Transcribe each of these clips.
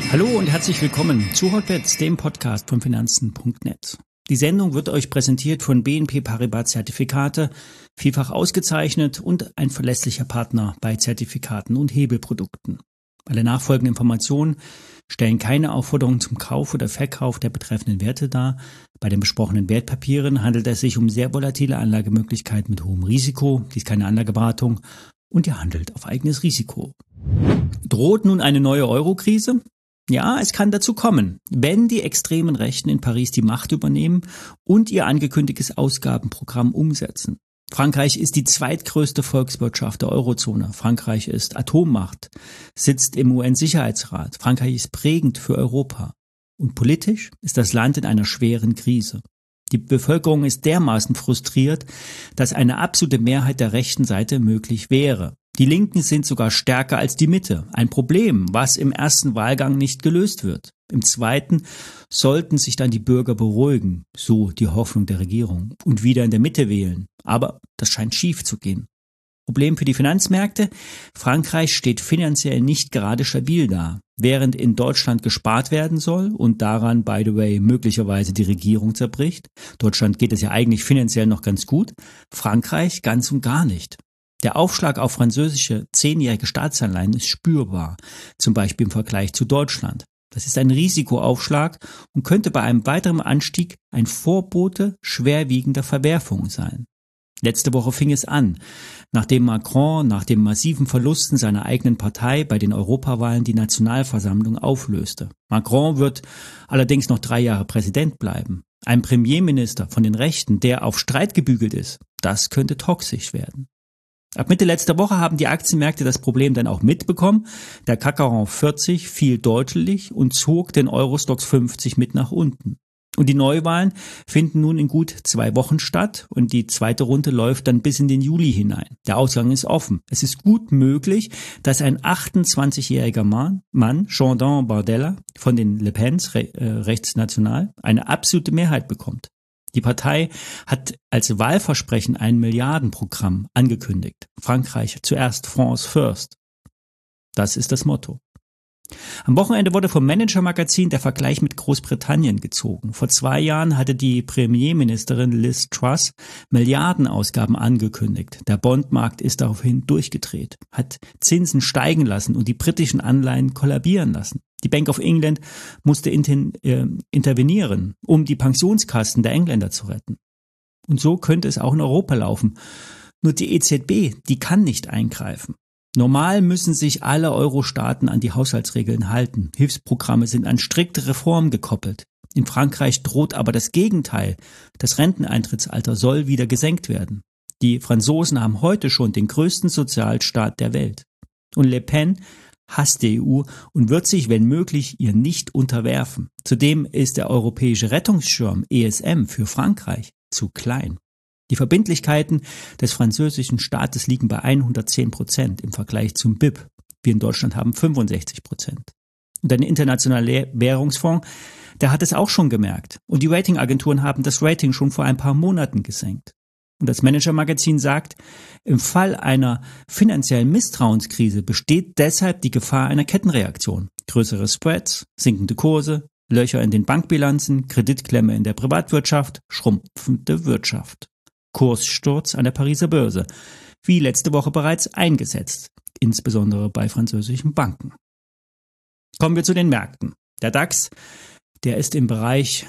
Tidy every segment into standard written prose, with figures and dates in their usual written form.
Hallo und herzlich willkommen zu Hotbets, dem Podcast von Finanzen.net. Die Sendung wird euch präsentiert von BNP Paribas Zertifikate, vielfach ausgezeichnet und ein verlässlicher Partner bei Zertifikaten und Hebelprodukten. Alle nachfolgenden Informationen stellen keine Aufforderung zum Kauf oder Verkauf der betreffenden Werte dar. Bei den besprochenen Wertpapieren handelt es sich um sehr volatile Anlagemöglichkeiten mit hohem Risiko. Dies ist keine Anlageberatung und ihr handelt auf eigenes Risiko. Droht nun eine neue Euro-Krise? Ja, es kann dazu kommen, wenn die extremen Rechten in Paris die Macht übernehmen und ihr angekündigtes Ausgabenprogramm umsetzen. Frankreich ist die zweitgrößte Volkswirtschaft der Eurozone. Frankreich ist Atommacht, sitzt im UN-Sicherheitsrat. Frankreich ist prägend für Europa. Und politisch ist das Land in einer schweren Krise. Die Bevölkerung ist dermaßen frustriert, dass eine absolute Mehrheit der rechten Seite möglich wäre. Die Linken sind sogar stärker als die Mitte. Ein Problem, was im ersten Wahlgang nicht gelöst wird. Im zweiten sollten sich dann die Bürger beruhigen, so die Hoffnung der Regierung, und wieder in der Mitte wählen. Aber das scheint schief zu gehen. Problem für die Finanzmärkte: Frankreich steht finanziell nicht gerade stabil da. Während in Deutschland gespart werden soll und daran, by the way, möglicherweise die Regierung zerbricht. Deutschland geht es ja eigentlich finanziell noch ganz gut. Frankreich ganz und gar nicht. Der Aufschlag auf französische 10-jährige Staatsanleihen ist spürbar, zum Beispiel im Vergleich zu Deutschland. Das ist ein Risikoaufschlag und könnte bei einem weiteren Anstieg ein Vorbote schwerwiegender Verwerfungen sein. Letzte Woche fing es an, nachdem Macron nach den massiven Verlusten seiner eigenen Partei bei den Europawahlen die Nationalversammlung auflöste. Macron wird allerdings noch 3 Jahre Präsident bleiben. Ein Premierminister von den Rechten, der auf Streit gebügelt ist, das könnte toxisch werden. Ab Mitte letzter Woche haben die Aktienmärkte das Problem dann auch mitbekommen. Der CAC 40 fiel deutlich und zog den Euro-Stoxx 50 mit nach unten. Und die Neuwahlen finden nun in gut 2 Wochen statt und die zweite Runde läuft dann bis in den Juli hinein. Der Ausgang ist offen. Es ist gut möglich, dass ein 28-jähriger Mann, Jordan Bardella, von den Le Pens, rechtsnational, eine absolute Mehrheit bekommt. Die Partei hat als Wahlversprechen ein Milliardenprogramm angekündigt. Frankreich zuerst, France first. Das ist das Motto. Am Wochenende wurde vom Manager-Magazin der Vergleich mit Großbritannien gezogen. Vor 2 Jahren hatte die Premierministerin Liz Truss Milliardenausgaben angekündigt. Der Bondmarkt ist daraufhin durchgedreht, hat Zinsen steigen lassen und die britischen Anleihen kollabieren lassen. Die Bank of England musste intervenieren, um die Pensionskassen der Engländer zu retten. Und so könnte es auch in Europa laufen. Nur die EZB, die kann nicht eingreifen. Normal müssen sich alle Euro-Staaten an die Haushaltsregeln halten. Hilfsprogramme sind an strikte Reformen gekoppelt. In Frankreich droht aber das Gegenteil. Das Renteneintrittsalter soll wieder gesenkt werden. Die Franzosen haben heute schon den größten Sozialstaat der Welt. Und Le Pen hasst die EU und wird sich, wenn möglich, ihr nicht unterwerfen. Zudem ist der europäische Rettungsschirm ESM für Frankreich zu klein. Die Verbindlichkeiten des französischen Staates liegen bei 110% im Vergleich zum BIP. Wir in Deutschland haben 65%. Und ein internationaler Währungsfonds, der hat es auch schon gemerkt. Und die Ratingagenturen haben das Rating schon vor ein paar Monaten gesenkt. Und das Manager-Magazin sagt, im Fall einer finanziellen Misstrauenskrise besteht deshalb die Gefahr einer Kettenreaktion. Größere Spreads, sinkende Kurse, Löcher in den Bankbilanzen, Kreditklemme in der Privatwirtschaft, schrumpfende Wirtschaft. Kurssturz an der Pariser Börse, wie letzte Woche bereits eingesetzt, insbesondere bei französischen Banken. Kommen wir zu den Märkten. Der DAX, der ist im Bereich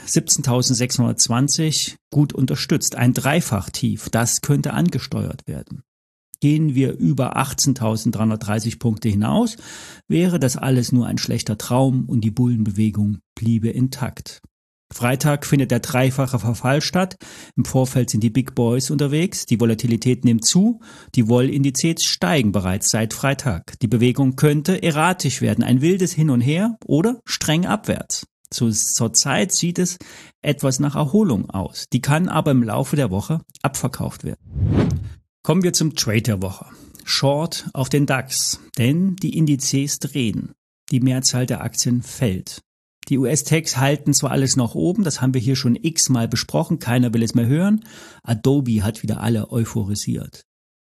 17.620 gut unterstützt. Ein Dreifachtief, das könnte angesteuert werden. Gehen wir über 18.330 Punkte hinaus, wäre das alles nur ein schlechter Traum und die Bullenbewegung bliebe intakt. Freitag findet der dreifache Verfall statt. Im Vorfeld sind die Big Boys unterwegs. Die Volatilität nimmt zu. Die Wollindizes steigen bereits seit Freitag. Die Bewegung könnte erratisch werden. Ein wildes Hin und Her oder streng abwärts. Zurzeit sieht es etwas nach Erholung aus. Die kann aber im Laufe der Woche abverkauft werden. Kommen wir zum Trade der Woche. Short auf den DAX. Denn die Indizes drehen. Die Mehrzahl der Aktien fällt. Die US-Techs halten zwar alles noch oben, das haben wir hier schon x-mal besprochen, keiner will es mehr hören. Adobe hat wieder alle euphorisiert.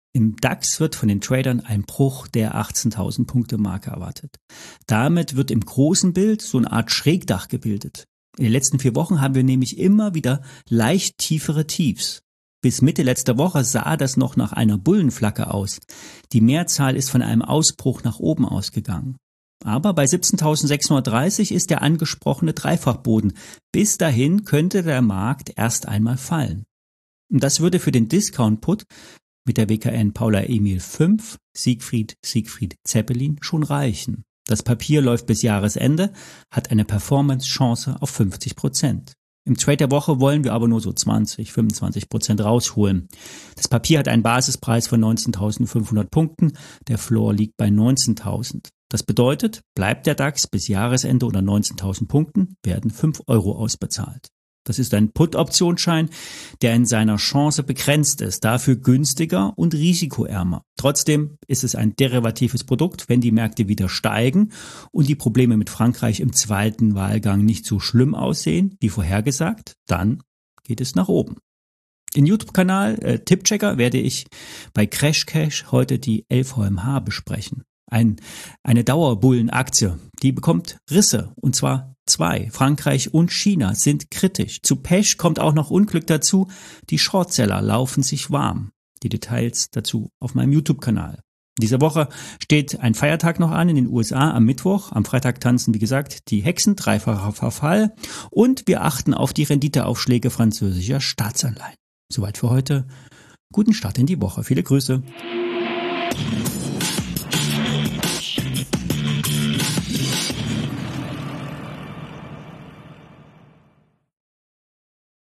Im DAX wird von den Tradern ein Bruch der 18.000 Punkte Marke erwartet. Damit wird im großen Bild so eine Art Schrägdach gebildet. In den letzten 4 Wochen haben wir nämlich immer wieder leicht tiefere Tiefs. Bis Mitte letzter Woche sah das noch nach einer Bullenflagge aus. Die Mehrzahl ist von einem Ausbruch nach oben ausgegangen. Aber bei 17.630 ist der angesprochene Dreifachboden. Bis dahin könnte der Markt erst einmal fallen. Und das würde für den Discount-Put mit der WKN Paula Emil 5 Siegfried Zeppelin schon reichen. Das Papier läuft bis Jahresende, hat eine Performance-Chance auf 50%. Im Trade der Woche wollen wir aber nur so 20-25% rausholen. Das Papier hat einen Basispreis von 19.500 Punkten, der Floor liegt bei 19.000. Das bedeutet, bleibt der DAX bis Jahresende unter 19.000 Punkten, werden 5 Euro ausbezahlt. Das ist ein Put-Optionsschein, der in seiner Chance begrenzt ist, dafür günstiger und risikoärmer. Trotzdem ist es ein derivatives Produkt. Wenn die Märkte wieder steigen und die Probleme mit Frankreich im zweiten Wahlgang nicht so schlimm aussehen, wie vorhergesagt, dann geht es nach oben. Im YouTube-Kanal Tippchecker werde ich bei Crash Cash heute die LVMH besprechen. Eine Dauerbullenaktie, die bekommt Risse, und zwar 2. Frankreich und China sind kritisch. Zu Pech kommt auch noch Unglück dazu. Die Shortseller laufen sich warm. Die Details dazu auf meinem YouTube-Kanal. In dieser Woche steht ein Feiertag noch an in den USA am Mittwoch. Am Freitag tanzen, wie gesagt, die Hexen, dreifacher Verfall. Und wir achten auf die Renditeaufschläge französischer Staatsanleihen. Soweit für heute. Guten Start in die Woche. Viele Grüße.